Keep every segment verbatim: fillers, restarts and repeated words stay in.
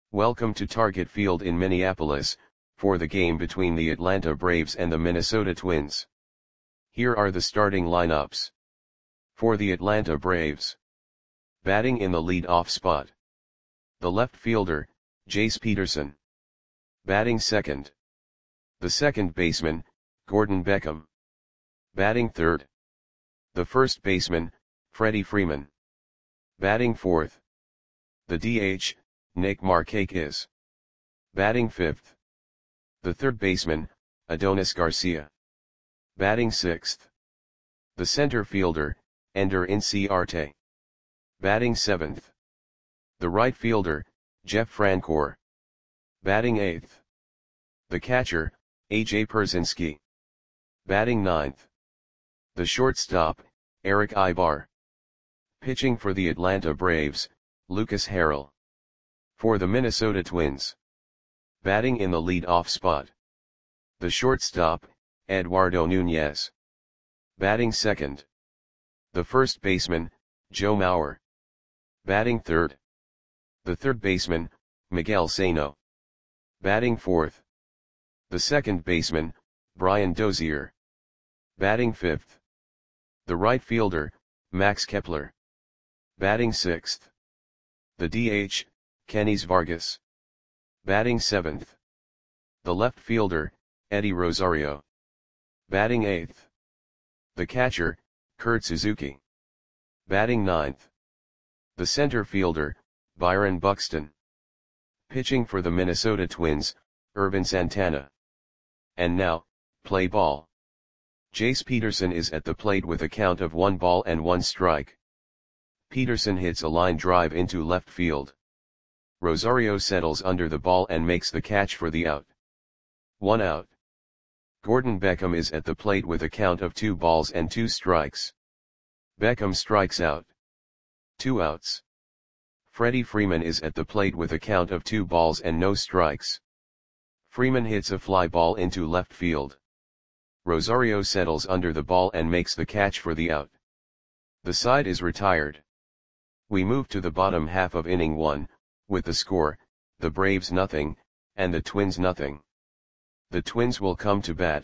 Welcome to Target Field in Minneapolis, for the game between the Atlanta Braves and the Minnesota Twins. Here are the starting lineups. For the Atlanta Braves. Batting in the lead-off spot. The left fielder, Jace Peterson. Batting second. The second baseman, Gordon Beckham. Batting third. The first baseman, Freddie Freeman. Batting fourth. The D H, Nick Markakis. Batting fifth. The third baseman, Adonis Garcia. Batting sixth. The center fielder, Ender Inciarte. Batting seventh. The right fielder, Jeff Francoeur. Batting eighth. The catcher, A J Pierzynski. Batting ninth. The shortstop, Eric Aybar. Pitching for the Atlanta Braves, Lucas Harrell. For the Minnesota Twins. Batting in the lead-off spot. The shortstop, Eduardo Nunez. Batting second. The first baseman, Joe Mauer. Batting third. The third baseman, Miguel Sano. Batting fourth. The second baseman, Brian Dozier. Batting fifth. The right fielder, Max Kepler. Batting sixth. The D H, Kenys Vargas. Batting seventh. The left fielder, Eddie Rosario. Batting eighth. The catcher, Kurt Suzuki. Batting ninth. The center fielder, Byron Buxton. Pitching for the Minnesota Twins, Ervin Santana. And now, play ball. Jace Peterson is at the plate with a count of one ball and one strike. Peterson hits a line drive into left field. Rosario settles under the ball and makes the catch for the out. One out. Gordon Beckham is at the plate with a count of two balls and two strikes. Beckham strikes out. Two outs. Freddie Freeman is at the plate with a count of two balls and no strikes. Freeman hits a fly ball into left field. Rosario settles under the ball and makes the catch for the out. The side is retired. We move to the bottom half of inning one, with the score, the Braves nothing, and the Twins nothing. The Twins will come to bat.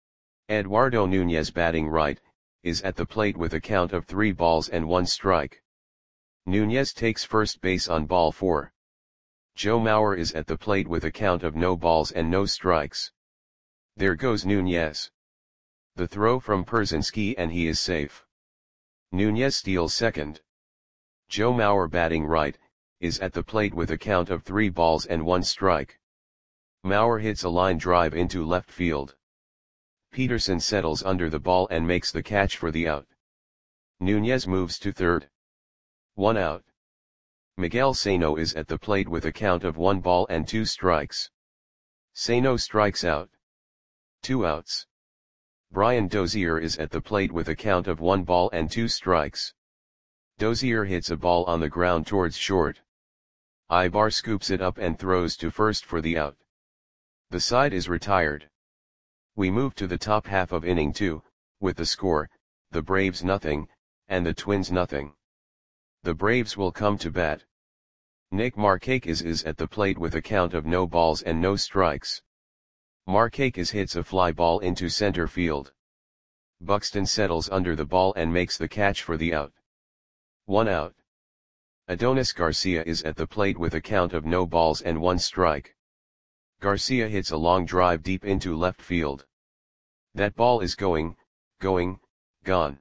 Eduardo Nunez, batting right, is at the plate with a count of three balls and one strike. Nunez takes first base on ball four. Joe Mauer is at the plate with a count of no balls and no strikes. There goes Nunez. The throw from Pierzynski and he is safe. Nunez steals second. Joe Mauer, batting right, is at the plate with a count of three balls and one strike. Mauer hits a line drive into left field. Peterson settles under the ball and makes the catch for the out. Nunez moves to third. One out. Miguel Sano is at the plate with a count of one ball and two strikes. Sano strikes out. Two outs. Brian Dozier is at the plate with a count of one ball and two strikes. Dozier hits a ball on the ground towards short. Aybar scoops it up and throws to first for the out. The side is retired. We move to the top half of inning two, with the score, the Braves nothing, and the Twins nothing. The Braves will come to bat. Nick Markakis is at the plate with a count of no balls and no strikes. Markakis hits a fly ball into center field. Buxton settles under the ball and makes the catch for the out. One out. Adonis Garcia is at the plate with a count of no balls and one strike. Garcia hits a long drive deep into left field. That ball is going, going, gone.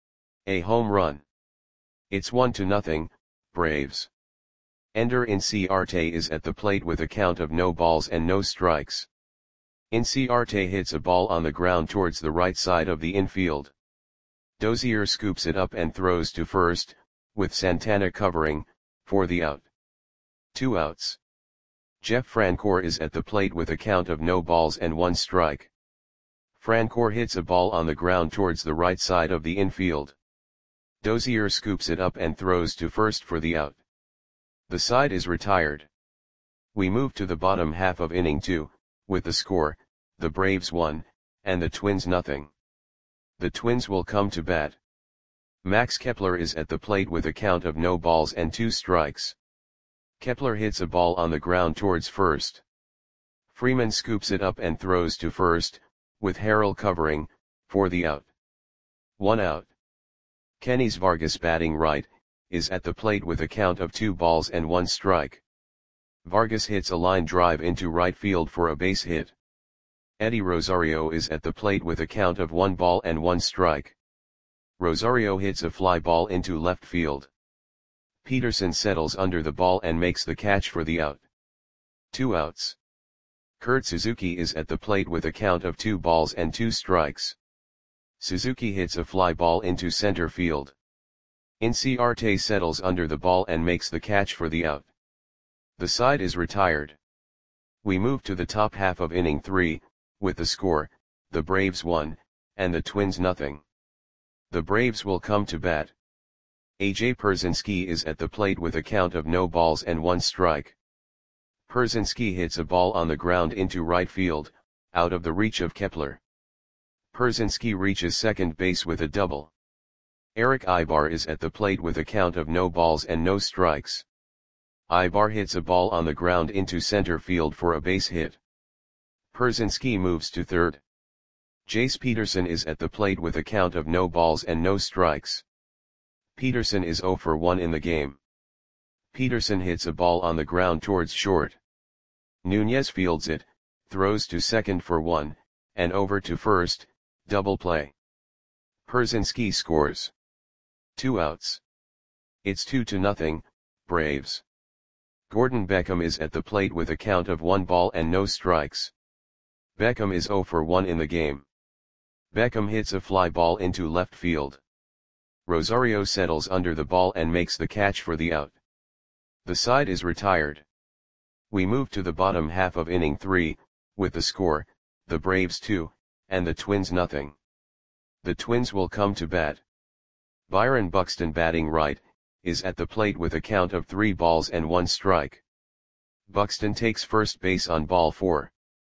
A home run. It's one to nothing, Braves. Ender Inciarte is at the plate with a count of no balls and no strikes. Inciarte hits a ball on the ground towards the right side of the infield. Dozier scoops it up and throws to first, with Santana covering, for the out. Two outs. Jeff Francoeur is at the plate with a count of no balls and one strike. Francoeur hits a ball on the ground towards the right side of the infield. Dozier scoops it up and throws to first for the out. The side is retired. We move to the bottom half of inning two, with the score, the Braves one, and the Twins nothing. The Twins will come to bat. Max Kepler is at the plate with a count of no balls and two strikes. Kepler hits a ball on the ground towards first. Freeman scoops it up and throws to first, with Harrell covering, for the out. One out. Kenny's Vargas batting right, is at the plate with a count of two balls and one strike. Vargas hits a line drive into right field for a base hit. Eddie Rosario is at the plate with a count of one ball and one strike. Rosario hits a fly ball into left field. Peterson settles under the ball and makes the catch for the out. Two outs. Kurt Suzuki is at the plate with a count of two balls and two strikes. Suzuki hits a fly ball into center field. Inciarte settles under the ball and makes the catch for the out. The side is retired. We move to the top half of inning three, with the score, the Braves one, and the Twins nothing. The Braves will come to bat. A J Pierzynski is at the plate with a count of no balls and one strike. Pierzynski hits a ball on the ground into right field, out of the reach of Kepler. Pierzynski reaches second base with a double. Eric Ibar is at the plate with a count of no balls and no strikes. Ibar hits a ball on the ground into center field for a base hit. Pierzynski moves to third. Jace Peterson is at the plate with a count of no balls and no strikes. Peterson is zero for one in the game. Peterson hits a ball on the ground towards short. Nunez fields it, throws to second for one, and over to first, double play. Pierzynski scores. Two outs. It's two to nothing, Braves. Gordon Beckham is at the plate with a count of one ball and no strikes. Beckham is zero for one in the game. Beckham hits a fly ball into left field. Rosario settles under the ball and makes the catch for the out. The side is retired. We move to the bottom half of inning three, with the score, the Braves two, and the Twins nothing. The Twins will come to bat. Byron Buxton batting right, is at the plate with a count of three balls and one strike. Buxton takes first base on ball four.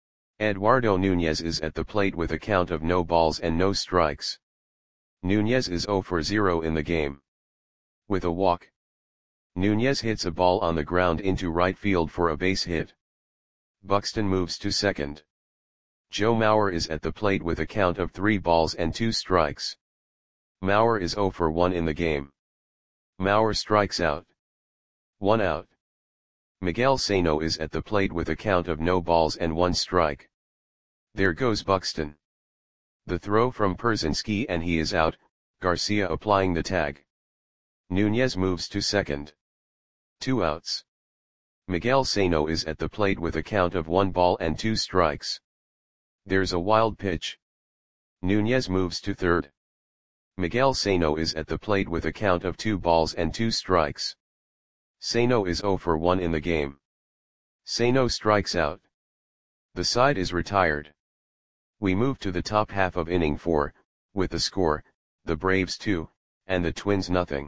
Eduardo Nunez is at the plate with a count of no balls and no strikes. Nunez is zero for zero in the game. With a walk. Nunez hits a ball on the ground into right field for a base hit. Buxton moves to second. Joe Mauer is at the plate with a count of three balls and two strikes. Mauer is zero for one in the game. Mauer strikes out. One out. Miguel Sano is at the plate with a count of no balls and one strike. There goes Buxton. The throw from Pierzynski and he is out, Garcia applying the tag. Nunez moves to second. Two outs. Miguel Sano is at the plate with a count of one ball and two strikes. There's a wild pitch. Nunez moves to third. Miguel Sano is at the plate with a count of two balls and two strikes. Sano is zero for one in the game. Sano strikes out. The side is retired. We move to the top half of inning four, with the score, the Braves two, and the Twins nothing.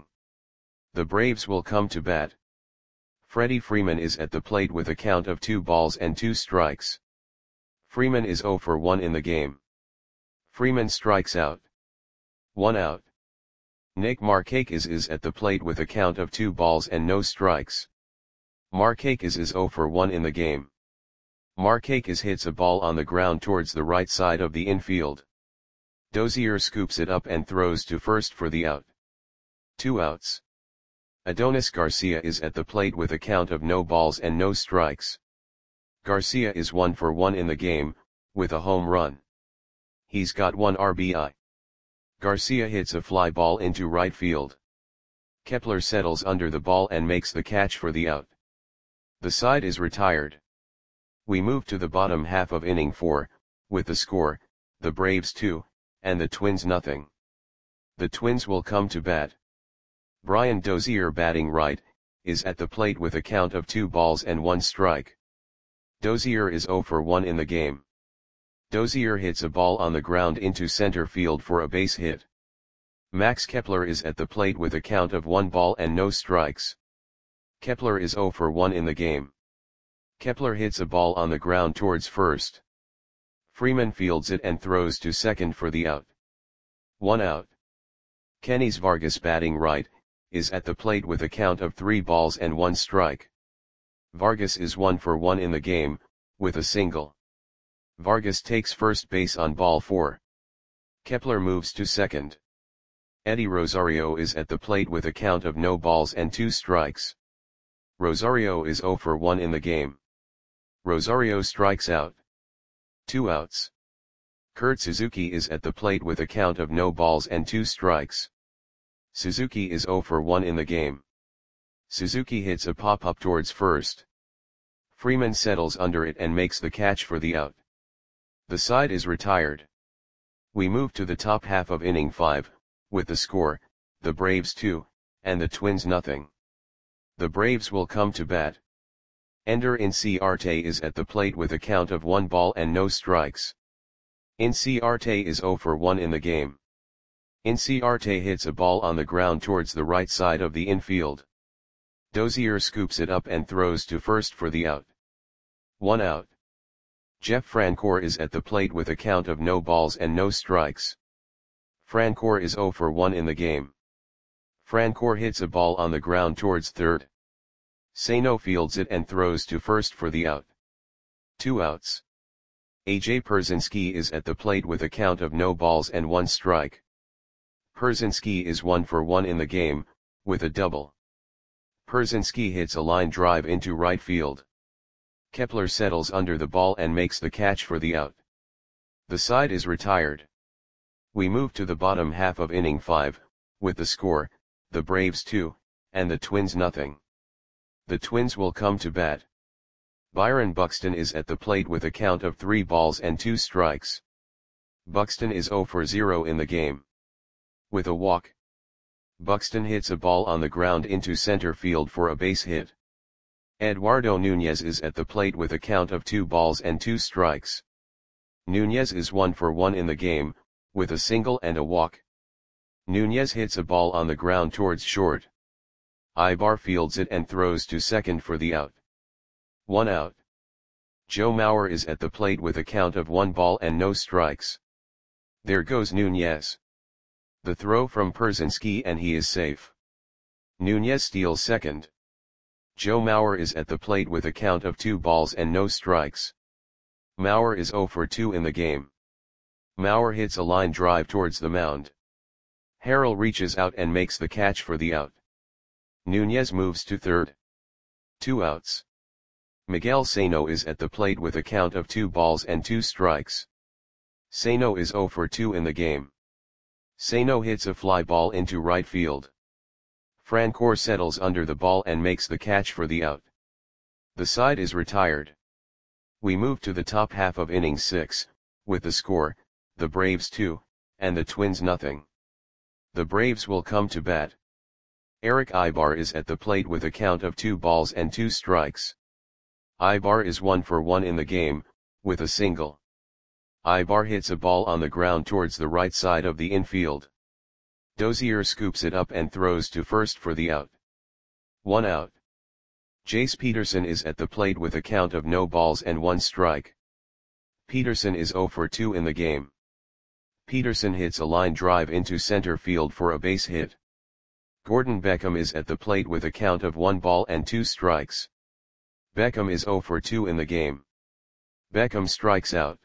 The Braves will come to bat. Freddie Freeman is at the plate with a count of two balls and two strikes. Freeman is zero for one in the game. Freeman strikes out. One out. Nick Markakis is at the plate with a count of two balls and no strikes. Markakis is zero for one in the game. Markakis hits a ball on the ground towards the right side of the infield. Dozier scoops it up and throws to first for the out. Two outs. Adonis Garcia is at the plate with a count of no balls and no strikes. Garcia is one for one in the game, with a home run. He's got one R B I. Garcia hits a fly ball into right field. Kepler settles under the ball and makes the catch for the out. The side is retired. We move to the bottom half of inning four, with the score, the Braves two, and the Twins nothing. The Twins will come to bat. Brian Dozier batting right, is at the plate with a count of two balls and one strike. Dozier is zero for one in the game. Dozier hits a ball on the ground into center field for a base hit. Max Kepler is at the plate with a count of one ball and no strikes. Kepler is zero for one in the game. Kepler hits a ball on the ground towards first. Freeman fields it and throws to second for the out. One out. Kenny's Vargas batting right, is at the plate with a count of three balls and one strike. Vargas is one for one in the game, with a single. Vargas takes first base on ball four. Kepler moves to second. Eddie Rosario is at the plate with a count of no balls and two strikes. Rosario is zero for one in the game. Rosario strikes out. Two outs. Kurt Suzuki is at the plate with a count of no balls and two strikes. Suzuki is zero for one in the game. Suzuki hits a pop-up towards first. Freeman settles under it and makes the catch for the out. The side is retired. We move to the top half of inning five, with the score, the Braves two, and the Twins nothing. The Braves will come to bat. Ender Inciarte is at the plate with a count of one ball and no strikes. Inciarte is zero for one in the game. Inciarte hits a ball on the ground towards the right side of the infield. Dozier scoops it up and throws to first for the out. One out. Jeff Francoeur is at the plate with a count of no balls and no strikes. Francoeur is zero for one in the game. Francoeur hits a ball on the ground towards third. Sano fields it and throws to first for the out. Two outs. A J Pierzynski is at the plate with a count of no balls and one strike. Pierzynski is one for one in the game, with a double. Pierzynski hits a line drive into right field. Kepler settles under the ball and makes the catch for the out. The side is retired. We move to the bottom half of inning five, with the score, the Braves two, and the Twins nothing. The Twins will come to bat. Byron Buxton is at the plate with a count of three balls and two strikes. Buxton is zero for zero in the game. With a walk, Buxton hits a ball on the ground into center field for a base hit. Eduardo Nunez is at the plate with a count of two balls and two strikes. Nunez is one for one in the game, with a single and a walk. Nunez hits a ball on the ground towards short. Ibar fields it and throws to second for the out. One out. Joe Mauer is at the plate with a count of one ball and no strikes. There goes Nunez. The throw from Pierzynski and he is safe. Nunez steals second. Joe Mauer is at the plate with a count of two balls and no strikes. Mauer is zero for two in the game. Mauer hits a line drive towards the mound. Harrell reaches out and makes the catch for the out. Nunez moves to third. Two outs. Miguel Sano is at the plate with a count of two balls and two strikes. Sano is zero for two in the game. Sano hits a fly ball into right field. Francoeur settles under the ball and makes the catch for the out. The side is retired. We move to the top half of inning six, with the score, the Braves two, and the Twins nothing. The Braves will come to bat. Eric Ibar is at the plate with a count of two balls and two strikes. Ibar is one for one in the game, with a single. Ibar hits a ball on the ground towards the right side of the infield. Dozier scoops it up and throws to first for the out. One out. Jace Peterson is at the plate with a count of no balls and one strike. Peterson is zero for two in the game. Peterson hits a line drive into center field for a base hit. Gordon Beckham is at the plate with a count of one ball and two strikes. Beckham is zero for two in the game. Beckham strikes out.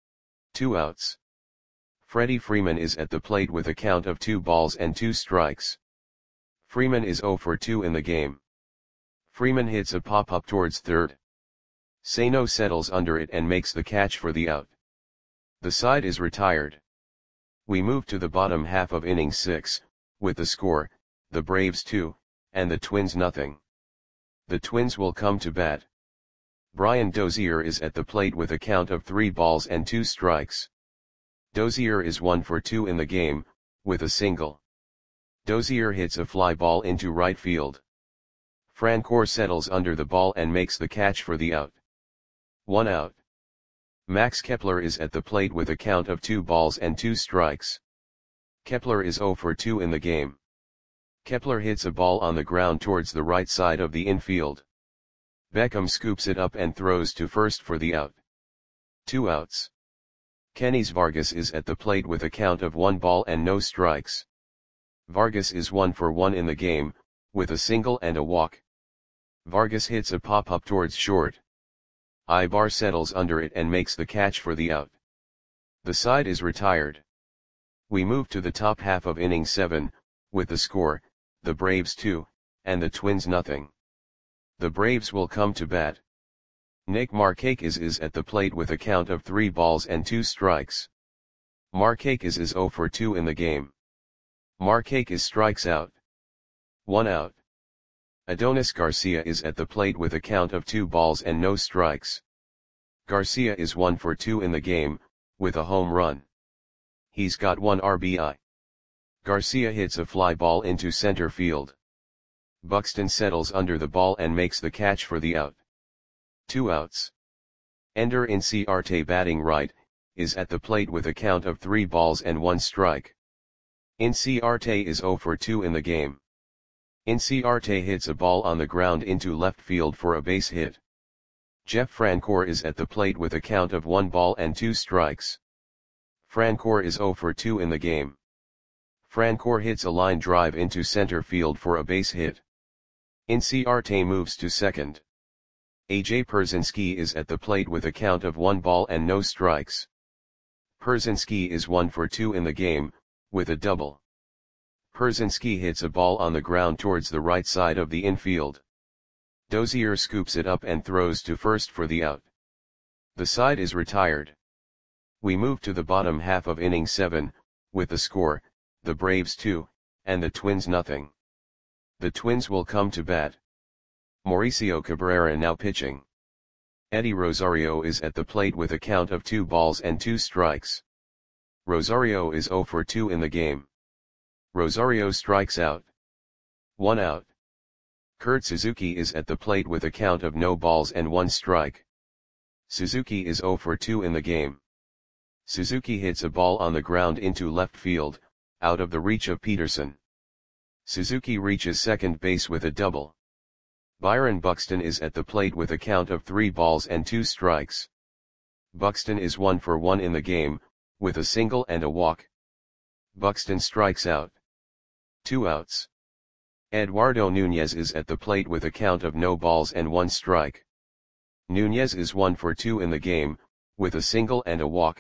Two outs. Freddie Freeman is at the plate with a count of two balls and two strikes. Freeman is zero for two in the game. Freeman hits a pop-up towards third. Sano settles under it and makes the catch for the out. The side is retired. We move to the bottom half of inning six, with the score, the Braves two, and the Twins nothing. The Twins will come to bat. Brian Dozier is at the plate with a count of three balls and two strikes. Dozier is one for two in the game, with a single. Dozier hits a fly ball into right field. Francoeur settles under the ball and makes the catch for the out. One out. Max Kepler is at the plate with a count of two balls and two strikes. Kepler is zero for two in the game. Kepler hits a ball on the ground towards the right side of the infield. Beckham scoops it up and throws to first for the out. Two outs. Kenys Vargas is at the plate with a count of one ball and no strikes. Vargas is one for one in the game, with a single and a walk. Vargas hits a pop-up towards short. Ibar settles under it and makes the catch for the out. The side is retired. We move to the top half of inning seven, with the score, the Braves two, and the Twins nothing. The Braves will come to bat. Nick Markakis is at the plate with a count of three balls and two strikes. Markakis is zero for two in the game. Markakis strikes out. One out. Adonis Garcia is at the plate with a count of two balls and no strikes. Garcia is one for two in the game, with a home run. He's got one R B I. Garcia hits a fly ball into center field. Buxton settles under the ball and makes the catch for the out. Two outs. Ender Inciarte, batting right, is at the plate with a count of three balls and one strike. Inciarte is zero for two in the game. Inciarte hits a ball on the ground into left field for a base hit. Jeff Francoeur is at the plate with a count of one ball and two strikes. Francoeur is zero for two in the game. Francoeur hits a line drive into center field for a base hit. Inciarte moves to second. A J Pierzynski is at the plate with a count of one ball and no strikes. Pierzynski is one for two in the game, with a double. Pierzynski hits a ball on the ground towards the right side of the infield. Dozier scoops it up and throws to first for the out. The side is retired. We move to the bottom half of inning seven, with the score, the Braves two, and the Twins nothing. The Twins will come to bat. Mauricio Cabrera now pitching. Eddie Rosario is at the plate with a count of two balls and two strikes. Rosario is zero for two in the game. Rosario strikes out. One out. Kurt Suzuki is at the plate with a count of no balls and one strike. Suzuki is zero for two in the game. Suzuki hits a ball on the ground into left field, out of the reach of Peterson. Suzuki reaches second base with a double. Byron Buxton is at the plate with a count of three balls and two strikes. Buxton is one for one in the game, with a single and a walk. Buxton strikes out. Two outs. Eduardo Nunez is at the plate with a count of no balls and one strike. Nunez is one for two in the game, with a single and a walk.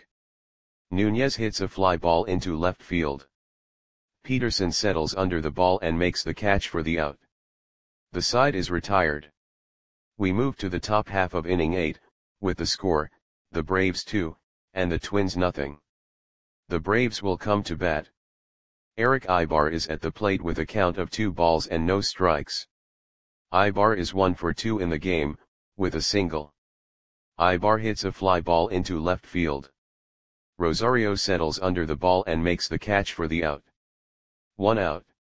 Nunez hits a fly ball into left field. Peterson settles under the ball and makes the catch for the out. The side is retired. We move to the top half of inning eight, with the score, the Braves two, and the Twins nothing. The Braves will come to bat. Eric Ibar is at the plate with a count of two balls and no strikes. Ibar is one for two in the game, with a single. Ibar hits a fly ball into left field. Rosario settles under the ball and makes the catch for the out. One out.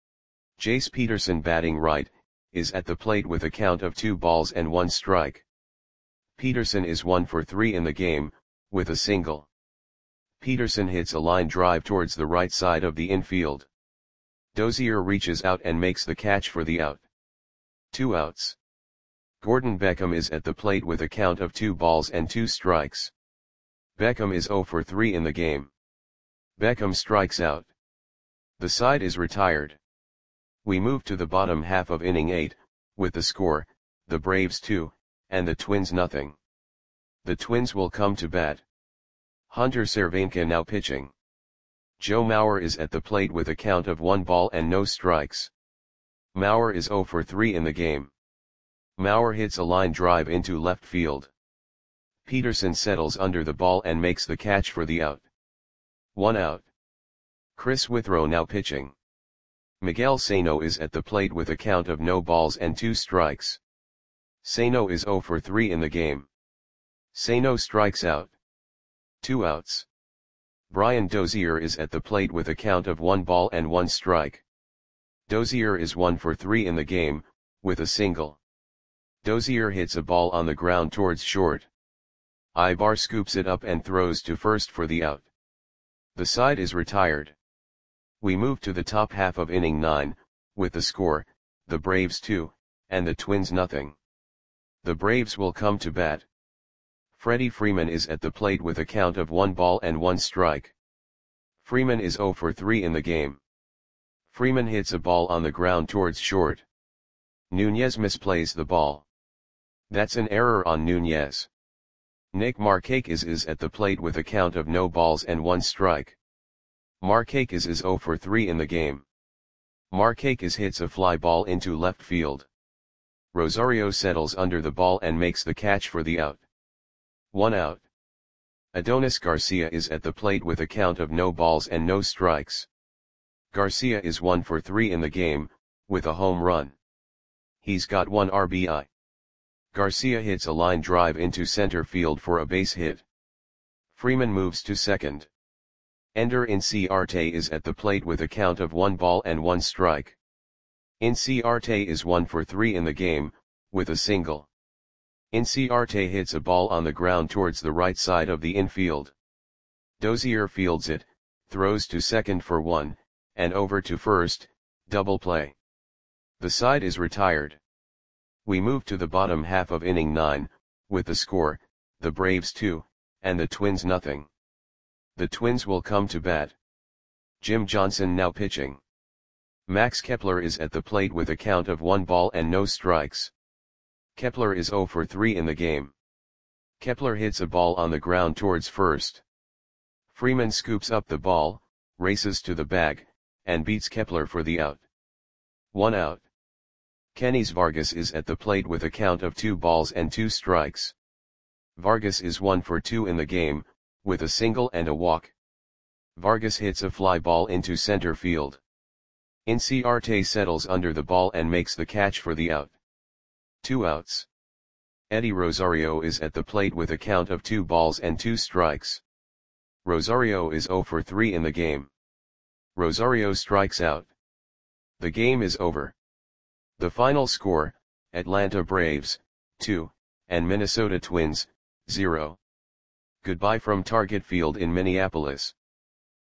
Jace Peterson, batting right, is at the plate with a count of two balls and one strike. Peterson is one for three in the game, with a single. Peterson hits a line drive towards the right side of the infield. Dozier reaches out and makes the catch for the out. Two outs. Gordon Beckham is at the plate with a count of two balls and two strikes. Beckham is zero for three in the game. Beckham strikes out. The side is retired. We move to the bottom half of inning eight, with the score, the Braves two, and the Twins nothing. The Twins will come to bat. Hunter Cervenka now pitching. Joe Mauer is at the plate with a count of one ball and no strikes. Mauer is zero for three in the game. Mauer hits a line drive into left field. Peterson settles under the ball and makes the catch for the out. One out. Chris Withrow now pitching. Miguel Sano is at the plate with a count of no balls and two strikes. Sano is zero for three in the game. Sano strikes out. Two outs. Brian Dozier is at the plate with a count of one ball and one strike. Dozier is one for three in the game, with a single. Dozier hits a ball on the ground towards short. Ibar scoops it up and throws to first for the out. The side is retired. We move to the top half of inning nine, with the score, the Braves two, and the Twins nothing. The Braves will come to bat. Freddie Freeman is at the plate with a count of one ball and one strike. Freeman is zero for three in the game. Freeman hits a ball on the ground towards short. Nunez misplays the ball. That's an error on Nunez. Nick Markakis is at the plate with a count of no balls and one strike. Markakis is zero for three in the game. Markakis hits a fly ball into left field. Rosario settles under the ball and makes the catch for the out. One out. Adonis Garcia is at the plate with a count of no balls and no strikes. Garcia is one for three in the game, with a home run. He's got one R B I. Garcia hits a line drive into center field for a base hit. Freeman moves to second. Ender Inciarte is at the plate with a count of one ball and one strike. Inciarte is one for three in the game, with a single. Inciarte hits a ball on the ground towards the right side of the infield. Dozier fields it, throws to second for one, and over to first, double play. The side is retired. We move to the bottom half of inning nine, with the score, the Braves two, and the Twins nothing. The Twins will come to bat. Jim Johnson now pitching. Max Kepler is at the plate with a count of one ball and no strikes. Kepler is zero for three in the game. Kepler hits a ball on the ground towards first. Freeman scoops up the ball, races to the bag, and beats Kepler for the out. One out. Kenys Vargas is at the plate with a count of two balls and two strikes. Vargas is one for two in the game, with a single and a walk. Vargas hits a fly ball into center field. Inciarte settles under the ball and makes the catch for the out. Two outs. Eddie Rosario is at the plate with a count of two balls and two strikes. Rosario is zero for three in the game. Rosario strikes out. The game is over. The final score, Atlanta Braves, two, and Minnesota Twins, zero. Goodbye from Target Field in Minneapolis.